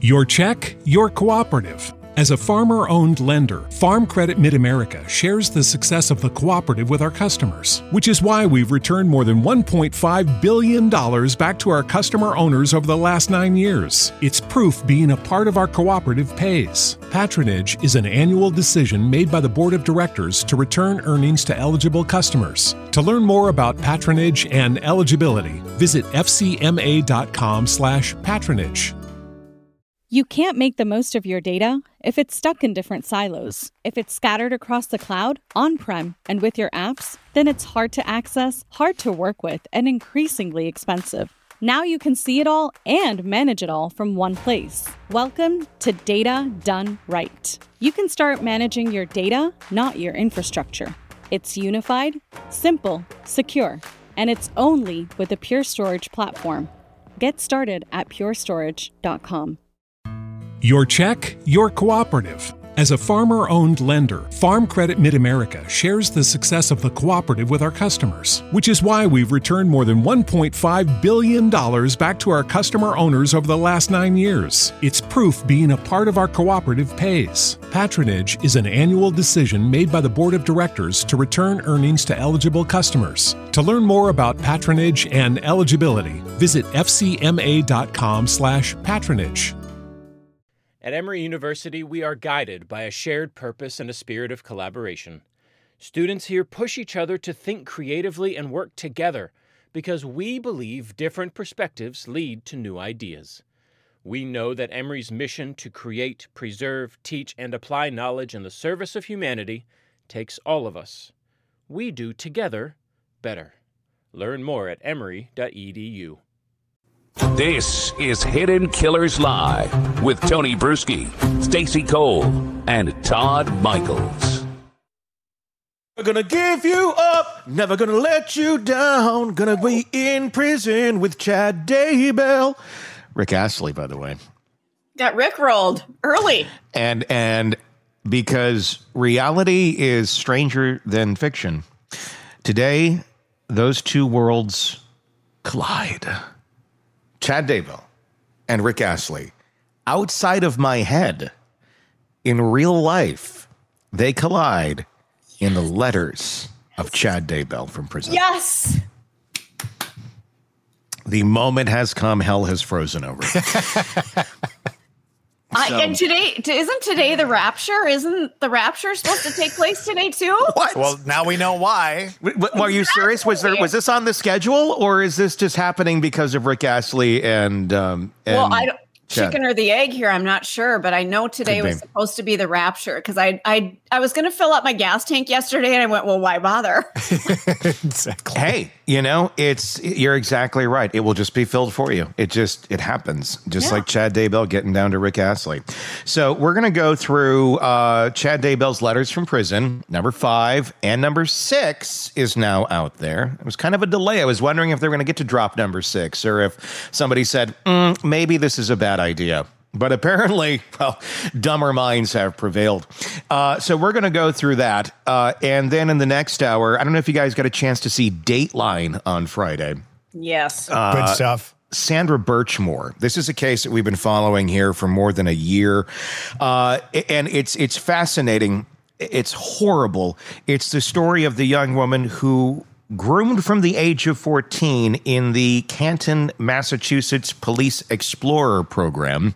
Your check, your cooperative. As a farmer-owned lender, Farm Credit Mid-America shares the success of the cooperative with our customers, which is why we've returned more than $1.5 billion back to our customer owners over the last 9 years. It's proof being a part of our cooperative pays. Patronage is an annual decision made by the Board of Directors to return earnings to eligible customers. To learn more about patronage and eligibility, visit fcma.com/patronage. You can't make the most of your data if it's stuck in different silos. If it's scattered across the cloud, on-prem, and with your apps, then it's hard to access, hard to work with, and increasingly expensive. Now you can see it all and manage it all from one place. Welcome to Data Done Right. You can start managing your data, not your infrastructure. It's unified, simple, secure, and it's only with a Pure Storage platform. Get started at purestorage.com. Your check, your cooperative. As a farmer-owned lender, Farm Credit Mid-America shares the success of the cooperative with our customers, which is why we've returned more than $1.5 billion back to our customer owners over the last 9 years. It's proof being a part of our cooperative pays. Patronage is an annual decision made by the Board of Directors to return earnings to eligible customers. To learn more about patronage and eligibility, visit fcma.com/patronage. At Emory University, we are guided by a shared purpose and a spirit of collaboration. Students here push each other to think creatively and work together because we believe different perspectives lead to new ideas. We know that Emory's mission to create, preserve, teach, and apply knowledge in the service of humanity takes all of us. We do together better. Learn more at emory.edu. This is Hidden Killers Live with Tony Bruschi, Stacey Cole, and Todd Michaels. Never gonna give you up, never gonna let you down, gonna be in prison with Chad Daybell. Rick Astley, by the way. Got rickrolled early. And because reality is stranger than fiction, today those two worlds collide. Chad Daybell and Rick Astley, outside of my head, in real life, they collide in the letters of Chad Daybell from prison. Yes. The moment has come. Hell has frozen over. And isn't today the rapture? Isn't the rapture supposed to take place today too? What? Well, now we know why. Are you serious? Was this on the schedule, or is this just happening because of Rick Astley and well, I don't. Chicken or the egg here, I'm not sure, but I know today was supposed to be the rapture because I was going to fill up my gas tank yesterday and I went, well, why bother? Exactly. Hey, you're exactly right. It will just be filled for you. It happens, like Chad Daybell getting down to Rick Astley. So we're going to go through Chad Daybell's letters from prison. Number 5 and number 6 is now out there. It was kind of a delay. I was wondering if they were going to get to drop number 6 or if somebody said, maybe this is a bad idea. But apparently, dumber minds have prevailed. So we're going to go through that. And then in the next hour, I don't know if you guys got a chance to see Dateline on Friday. Yes. Good stuff. Sandra Birchmore. This is a case that we've been following here for more than a year. And it's fascinating. It's horrible. It's the story of the young woman who, groomed from the age of 14 in the Canton, Massachusetts Police Explorer program,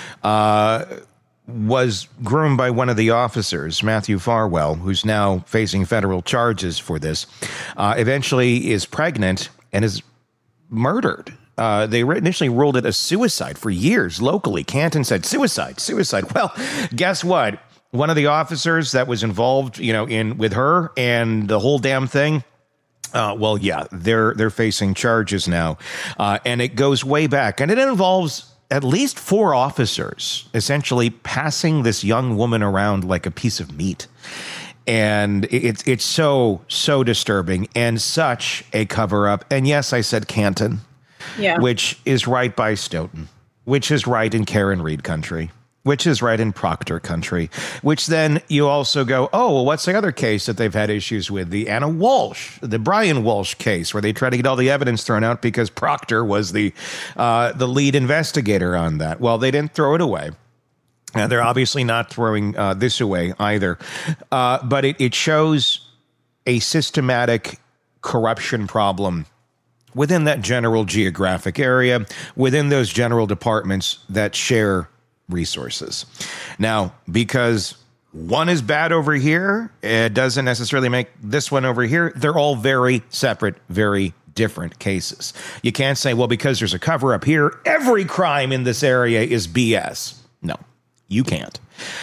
was groomed by one of the officers, Matthew Farwell, who's now facing federal charges for this, eventually is pregnant and is murdered. They initially ruled it a suicide for years locally. Canton said, suicide. Well, guess what? One of the officers that was involved, with her and the whole damn thing, they're facing charges now, and it goes way back, and it involves at least 4 officers essentially passing this young woman around like a piece of meat, and it's so disturbing and such a cover up. And yes, I said Canton, which is right by Stoughton, which is right in Karen Reed country. which is right in Proctor country, which then you also go, oh, well, what's the other case that they've had issues with? The Anna Walsh, the Brian Walsh case, where they tried to get all the evidence thrown out because Proctor was the lead investigator on that. Well, they didn't throw it away. They're obviously not throwing this away either. But it shows a systematic corruption problem within that general geographic area, within those general departments that share resources. Now, because one is bad over here, it doesn't necessarily make this one over here. They're all very separate, very different cases. You can't say, well, because there's a cover up here, every crime in this area is BS. No, you can't.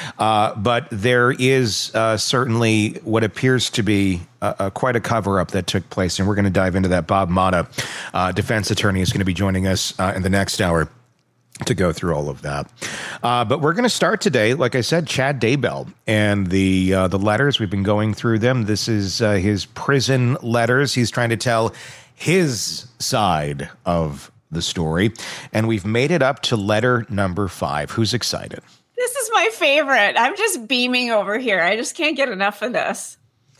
But there is certainly what appears to be quite a cover-up that took place, and we're going to dive into that. Bob Motta, defense attorney, is going to be joining us in the next hour to go through all of that. But we're going to start today, like I said, Chad Daybell and the letters. We've been going through them. This is his prison letters. He's trying to tell his side of the story, and we've made it up to letter number 5. Who's excited? This is my favorite. I'm just beaming over here. I just can't get enough of this.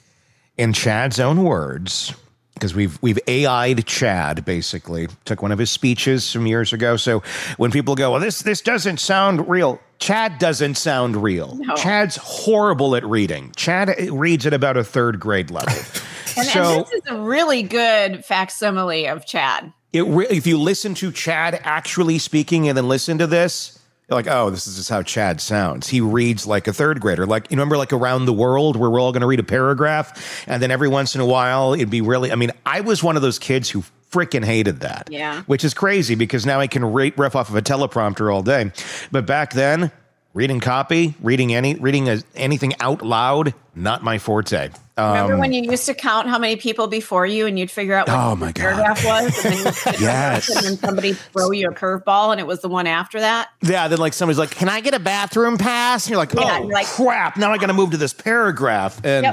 In Chad's own words, because we've AI'd Chad, basically. Took one of his speeches some years ago. So when people go, well, this doesn't sound real. Chad doesn't sound real. No. Chad's horrible at reading. Chad reads at about a 3rd grade level. and this is a really good facsimile of Chad. If you listen to Chad actually speaking and then listen to this, you're like, oh, this is just how Chad sounds. He reads like a 3rd grader. Like, you remember like Around the World where we're all going to read a paragraph and then every once in a while it'd be really, I mean, I was one of those kids who freaking hated that. Yeah. Which is crazy because now I can riff off of a teleprompter all day. But back then, reading copy, reading anything out loud, not my forte. Remember when you used to count how many people before you and you'd figure out what the paragraph was? And then yes. And then somebody throw you a curveball and it was the one after that? Yeah, then like somebody's like, can I get a bathroom pass? And you're like, crap, now I got to move to this paragraph. And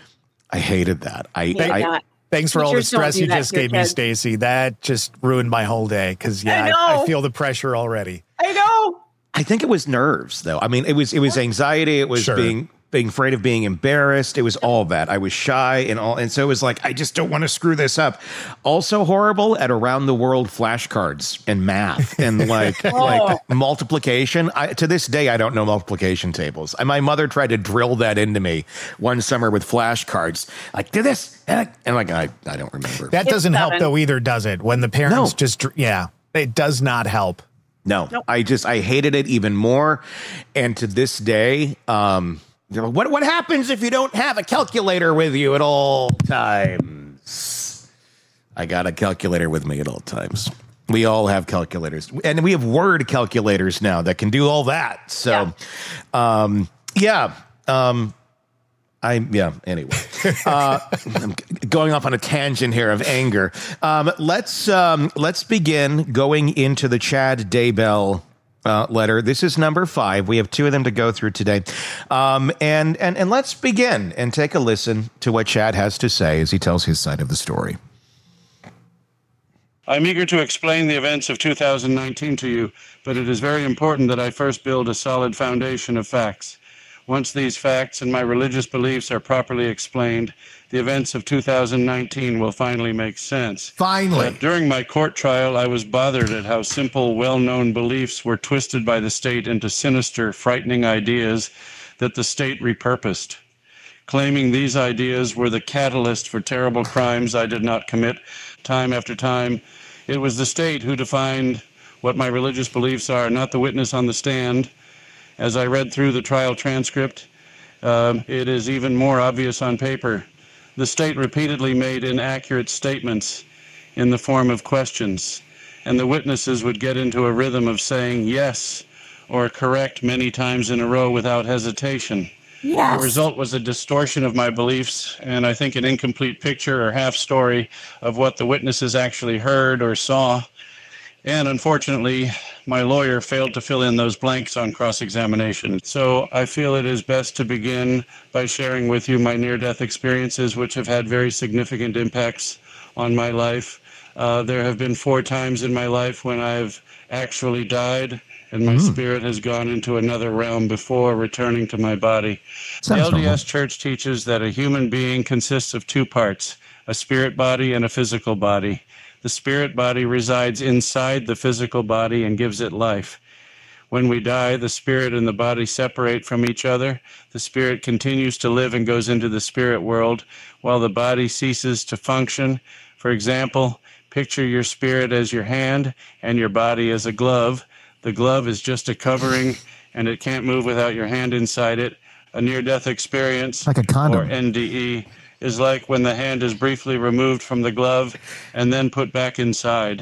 I hated that. Thanks for all the stress you just gave me, Stacey. That just ruined my whole day because, I feel the pressure already. I know. I think it was nerves, though. I mean, it was anxiety. It was being afraid of being embarrassed. It was all that. I was shy and so it was like, I just don't want to screw this up. Also horrible at Around the World flashcards and math and like multiplication. To this day, I don't know multiplication tables. My mother tried to drill that into me one summer with flashcards. Like, do this. And like, I don't remember. That doesn't help though either, does it? When the parents it does not help. No, nope. I hated it even more. And to this day, what happens if you don't have a calculator with you at all times? I got a calculator with me at all times. We all have calculators. And we have word calculators now that can do all that. So, anyway, I'm going off on a tangent here of anger. Let's begin going into the Chad Daybell letter. This is number 5. We have 2 of them to go through today. And let's begin and take a listen to what Chad has to say as he tells his side of the story. I'm eager to explain the events of 2019 to you, but it is very important that I first build a solid foundation of facts. Once these facts and my religious beliefs are properly explained, the events of 2019 will finally make sense. Finally. During my court trial, I was bothered at how simple, well-known beliefs were twisted by the state into sinister, frightening ideas that the state repurposed. Claiming these ideas were the catalyst for terrible crimes I did not commit time after time, it was the state who defined what my religious beliefs are, not the witness on the stand. As I read through the trial transcript, it is even more obvious on paper. The state repeatedly made inaccurate statements in the form of questions, and the witnesses would get into a rhythm of saying yes or correct many times in a row without hesitation. Yes. The result was a distortion of my beliefs, and I think an incomplete picture or half story of what the witnesses actually heard or saw. And unfortunately, my lawyer failed to fill in those blanks on cross-examination. So I feel it is best to begin by sharing with you my near-death experiences, which have had very significant impacts on my life. There have been 4 times in my life when I've actually died, and my spirit has gone into another realm before returning to my body. The LDS Church teaches that a human being consists of two parts, a spirit body and a physical body. The spirit body resides inside the physical body and gives it life. When we die, the spirit and the body separate from each other. The spirit continues to live and goes into the spirit world, while the body ceases to function. For example, picture your spirit as your hand and your body as a glove. The glove is just a covering, and it can't move without your hand inside it. A near-death experience, like a condom, or NDE, is like when the hand is briefly removed from the glove and then put back inside.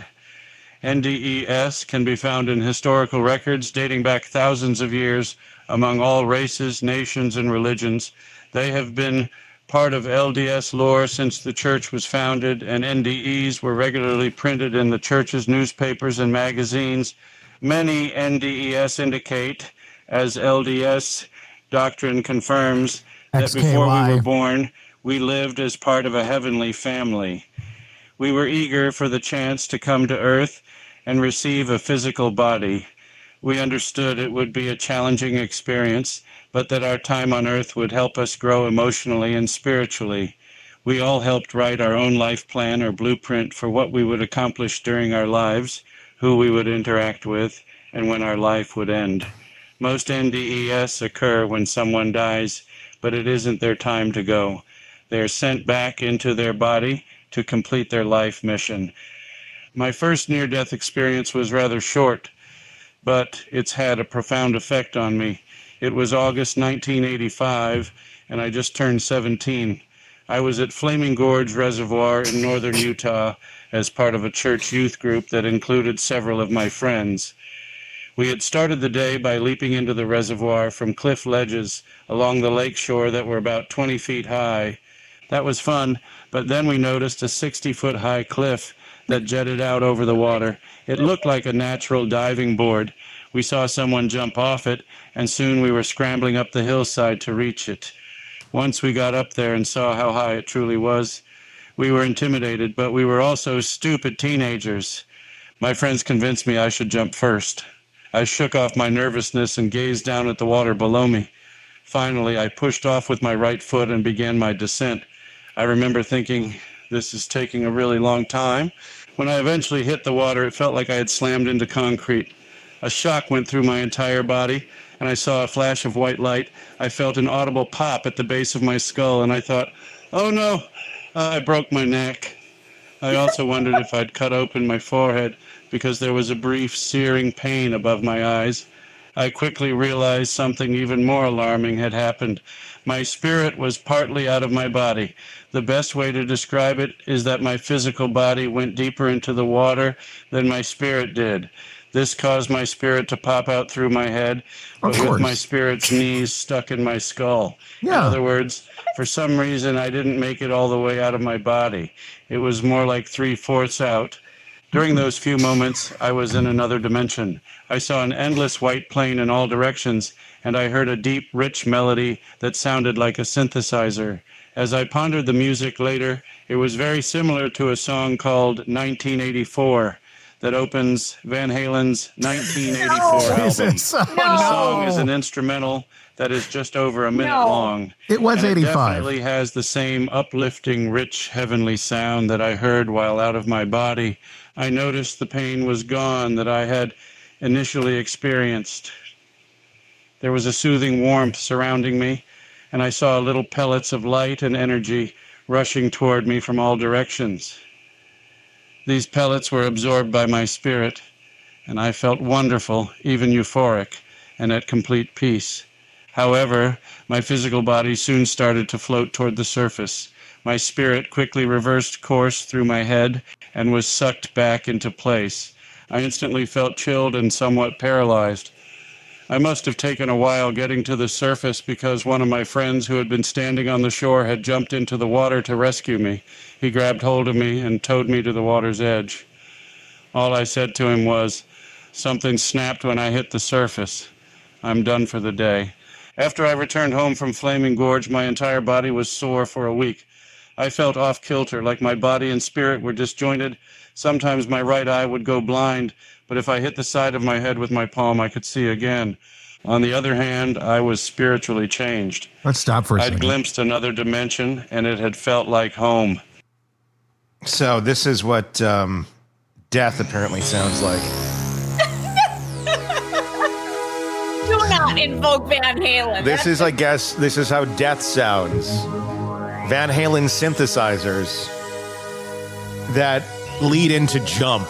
NDES can be found in historical records dating back thousands of years among all races, nations, and religions. They have been part of LDS lore since the church was founded, and NDEs were regularly printed in the church's newspapers and magazines. Many NDES indicate, as LDS doctrine confirms, that before we were born, we lived as part of a heavenly family. We were eager for the chance to come to earth and receive a physical body. We understood it would be a challenging experience, but that our time on earth would help us grow emotionally and spiritually. We all helped write our own life plan or blueprint for what we would accomplish during our lives, who we would interact with, and when our life would end. Most NDES occur when someone dies, but it isn't their time to go. They are sent back into their body to complete their life mission. My first near-death experience was rather short, but it's had a profound effect on me. It was August 1985, and I just turned 17. I was at Flaming Gorge Reservoir in northern Utah as part of a church youth group that included several of my friends. We had started the day by leaping into the reservoir from cliff ledges along the lake shore that were about 20 feet high. That was fun, but then we noticed a 60-foot high cliff that jetted out over the water. It looked like a natural diving board. We saw someone jump off it, and soon we were scrambling up the hillside to reach it. Once we got up there and saw how high it truly was, we were intimidated, but we were also stupid teenagers. My friends convinced me I should jump first. I shook off my nervousness and gazed down at the water below me. Finally, I pushed off with my right foot and began my descent. I remember thinking, this is taking a really long time. When I eventually hit the water, it felt like I had slammed into concrete. A shock went through my entire body, and I saw a flash of white light. I felt an audible pop at the base of my skull, and I thought, oh no, I broke my neck. I also wondered if I'd cut open my forehead because there was a brief searing pain above my eyes. I quickly realized something even more alarming had happened. My spirit was partly out of my body. The best way to describe it is that my physical body went deeper into the water than my spirit did. This caused my spirit to pop out through my head, but with my spirit's knees stuck in my skull. Yeah. In other words, for some reason, I didn't make it all the way out of my body. It was more like 3/4 out. During those few moments, I was in another dimension. I saw an endless white plain in all directions, and I heard a deep, rich melody that sounded like a synthesizer. As I pondered the music later, it was very similar to a song called 1984 that opens Van Halen's 1984 album. The song is an instrumental that is just over a minute long. It was 85. It definitely has the same uplifting, rich, heavenly sound that I heard while out of my body. I noticed the pain was gone that I had initially experienced. There was a soothing warmth surrounding me, and I saw little pellets of light and energy rushing toward me from all directions. These pellets were absorbed by my spirit, and I felt wonderful, even euphoric, and at complete peace. However, my physical body soon started to float toward the surface. My spirit quickly reversed course through my head and was sucked back into place. I instantly felt chilled and somewhat paralyzed. I must have taken a while getting to the surface because one of my friends who had been standing on the shore had jumped into the water to rescue me. He grabbed hold of me and towed me to the water's edge. All I said to him was, "Something snapped when I hit the surface. I'm done for the day." After I returned home from Flaming Gorge, my entire body was sore for a week. I felt off kilter, like my body and spirit were disjointed. Sometimes my right eye would go blind, but if I hit the side of my head with my palm, I could see again. On the other hand, I was spiritually changed. Let's stop for a second. I'd glimpsed another dimension, and it had felt like home. So this is what death apparently sounds like. Do not invoke Van Halen. This is how death sounds. Van Halen synthesizers that lead into Jump.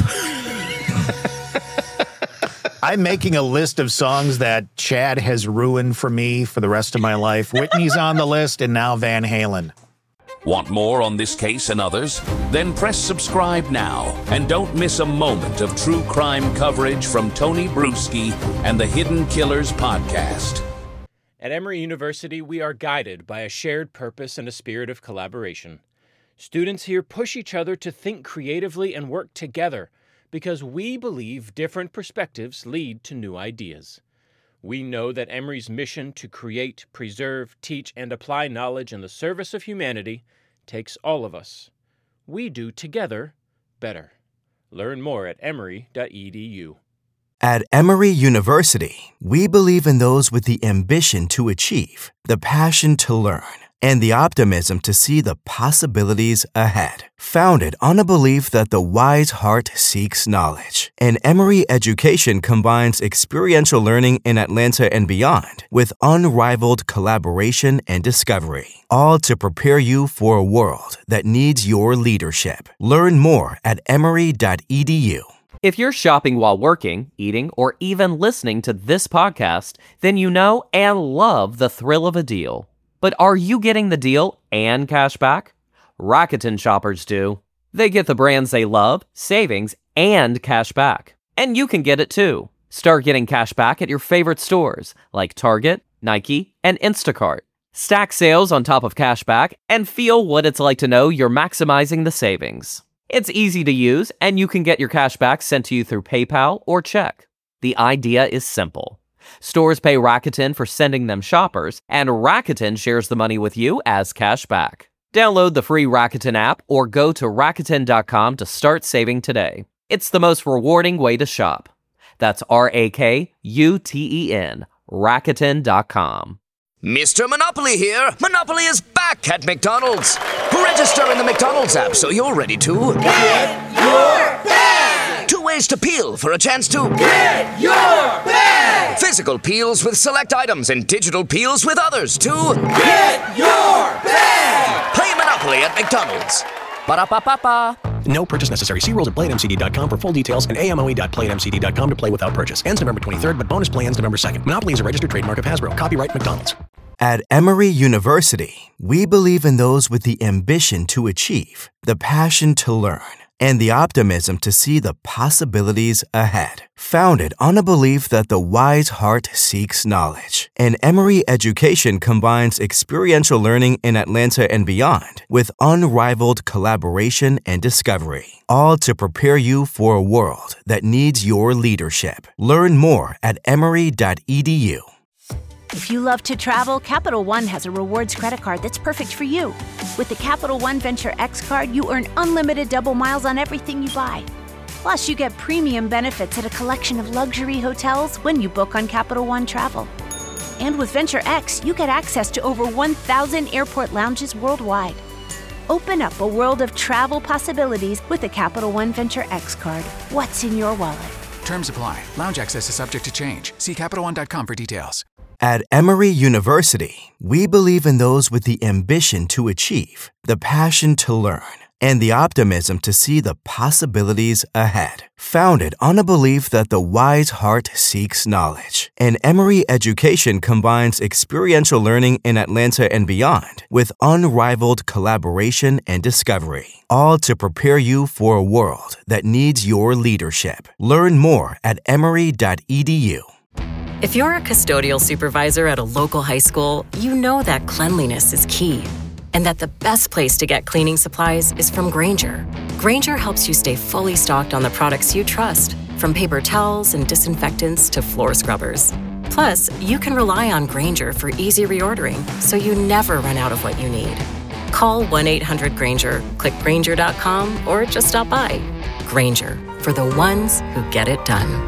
I'm making a list of songs that Chad has ruined for me for the rest of my life. Whitney's on the list, and now Van Halen. Want more on this case and others? Then press subscribe now and don't miss a moment of true crime coverage from Tony Bruschi and the Hidden Killers podcast. At Emory University, we are guided by a shared purpose and a spirit of collaboration. Students here push each other to think creatively and work together because we believe different perspectives lead to new ideas. We know that Emory's mission to create, preserve, teach, and apply knowledge in the service of humanity takes all of us. We do together better. Learn more at emory.edu. At Emory University, we believe in those with the ambition to achieve, the passion to learn, and the optimism to see the possibilities ahead. Founded on a belief that the wise heart seeks knowledge, and Emory education combines experiential learning in Atlanta and beyond with unrivaled collaboration and discovery, all to prepare you for a world that needs your leadership. Learn more at emory.edu. If you're shopping while working, eating, or even listening to this podcast, then you know and love the thrill of a deal. But are you getting the deal and cash back? Rakuten shoppers do. They get the brands they love, savings, and cash back. And you can get it too. Start getting cash back at your favorite stores like Target, Nike, and Instacart. Stack sales on top of cash back and feel what it's like to know you're maximizing the savings. It's easy to use, and you can get your cash back sent to you through PayPal or check. The idea is simple. Stores pay Rakuten for sending them shoppers, and Rakuten shares the money with you as cash back. Download the free Rakuten app or go to Rakuten.com to start saving today. It's the most rewarding way to shop. That's RAKUTEN, Rakuten.com. Mr. Monopoly here. Monopoly is back at McDonald's. Register in the McDonald's app so you're ready to get your bag. 2 ways to peel for a chance to get your bag. Physical peels with select items and digital peels with others to get your bag. Play Monopoly at McDonald's. Ba-da-ba-ba-ba. No purchase necessary. See rules at playatmcd.com for full details and amoe.playatmcd.com to play without purchase. Ends November 23rd, but bonus play ends November 2nd. Monopoly is a registered trademark of Hasbro. Copyright McDonald's. At Emory University, we believe in those with the ambition to achieve, the passion to learn, and the optimism to see the possibilities ahead. Founded on a belief that the wise heart seeks knowledge, and Emory education combines experiential learning in Atlanta and beyond with unrivaled collaboration and discovery, all to prepare you for a world that needs your leadership. Learn more at emory.edu. If you love to travel, Capital One has a rewards credit card that's perfect for you. With the Capital One Venture X card, you earn unlimited double miles on everything you buy. Plus, you get premium benefits at a collection of luxury hotels when you book on Capital One Travel. And with Venture X, you get access to over 1,000 airport lounges worldwide. Open up a world of travel possibilities with the Capital One Venture X card. What's in your wallet? Terms apply. Lounge access is subject to change. See CapitalOne.com for details. At Emory University, we believe in those with the ambition to achieve, the passion to learn, and the optimism to see the possibilities ahead. Founded on a belief that the wise heart seeks knowledge, and Emory education combines experiential learning in Atlanta and beyond with unrivaled collaboration and discovery, all to prepare you for a world that needs your leadership. Learn more at emory.edu. If you're a custodial supervisor at a local high school, you know that cleanliness is key, and that the best place to get cleaning supplies is from Grainger. Grainger helps you stay fully stocked on the products you trust, from paper towels and disinfectants to floor scrubbers. Plus, you can rely on Grainger for easy reordering, so you never run out of what you need. Call 1-800-GRANGER, click Grainger.com, or just stop by. Grainger, for the ones who get it done.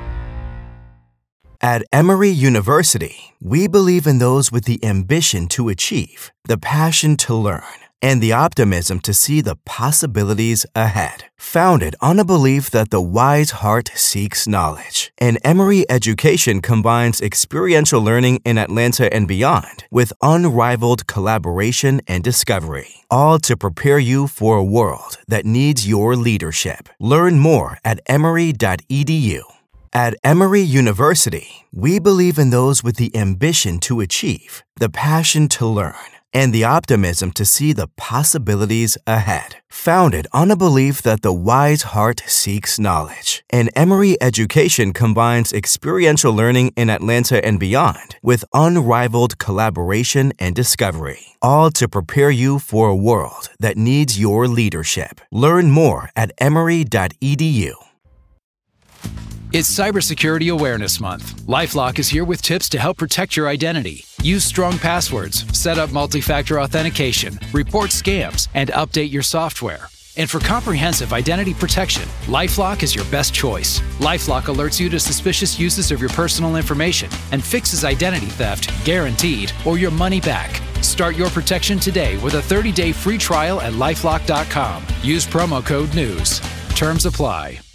At Emory University, we believe in those with the ambition to achieve, the passion to learn, and the optimism to see the possibilities ahead. Founded on a belief that the wise heart seeks knowledge, and Emory education combines experiential learning in Atlanta and beyond with unrivaled collaboration and discovery, all to prepare you for a world that needs your leadership. Learn more at emory.edu. At Emory University, we believe in those with the ambition to achieve, the passion to learn, and the optimism to see the possibilities ahead. Founded on a belief that the wise heart seeks knowledge, and Emory education combines experiential learning in Atlanta and beyond with unrivaled collaboration and discovery, all to prepare you for a world that needs your leadership. Learn more at emory.edu. It's Cybersecurity Awareness Month. LifeLock is here with tips to help protect your identity. Use strong passwords, set up multi-factor authentication, report scams, and update your software. And for comprehensive identity protection, LifeLock is your best choice. LifeLock alerts you to suspicious uses of your personal information and fixes identity theft, guaranteed, or your money back. Start your protection today with a 30-day free trial at LifeLock.com. Use promo code NEWS. Terms apply.